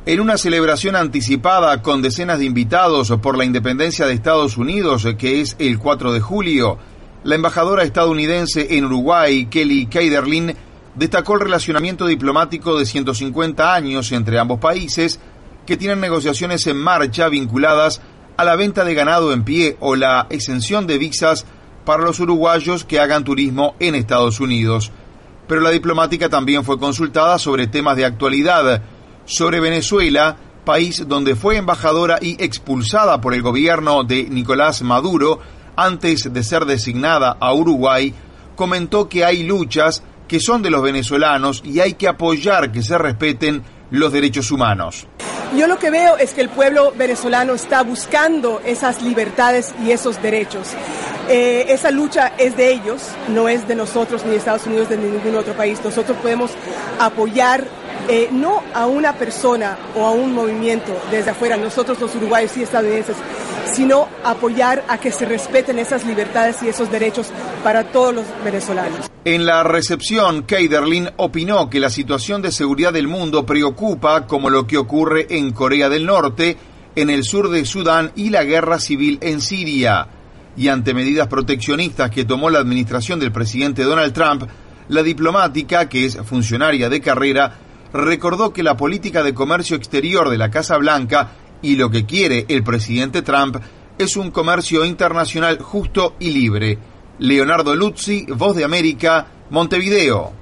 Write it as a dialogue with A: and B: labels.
A: En una celebración anticipada con decenas de invitados por la independencia de Estados Unidos, que es el 4 de julio, la embajadora estadounidense en Uruguay, Kelly Keiderlin, destacó el relacionamiento diplomático de 150 años entre ambos países, que tienen negociaciones en marcha vinculadas a la venta de ganado en pie o la exención de visas para los uruguayos que hagan turismo en Estados Unidos. Pero la diplomática también fue consultada sobre temas de actualidad, sobre Venezuela, país donde fue embajadora y expulsada por el gobierno de Nicolás Maduro antes de ser designada a Uruguay. Comentó que hay luchas que son de los venezolanos y hay que apoyar que se respeten los derechos humanos.
B: Yo lo que veo es que el pueblo venezolano está buscando esas libertades y esos derechos. Esa lucha es de ellos, no es de nosotros, ni de Estados Unidos, ni de ningún otro país. Nosotros podemos apoyar no a una persona o a un movimiento desde afuera, nosotros los uruguayos y estadounidenses, sino apoyar a que se respeten esas libertades y esos derechos para todos los venezolanos.
A: En la recepción, Keiderlin opinó que la situación de seguridad del mundo preocupa, como lo que ocurre en Corea del Norte, en el sur de Sudán y la guerra civil en Siria. Y ante medidas proteccionistas que tomó la administración del presidente Donald Trump, la diplomática, que es funcionaria de carrera, recordó que la política de comercio exterior de la Casa Blanca y lo que quiere el presidente Trump es un comercio internacional justo y libre. Leonardo Luzzi, Voz de América, Montevideo.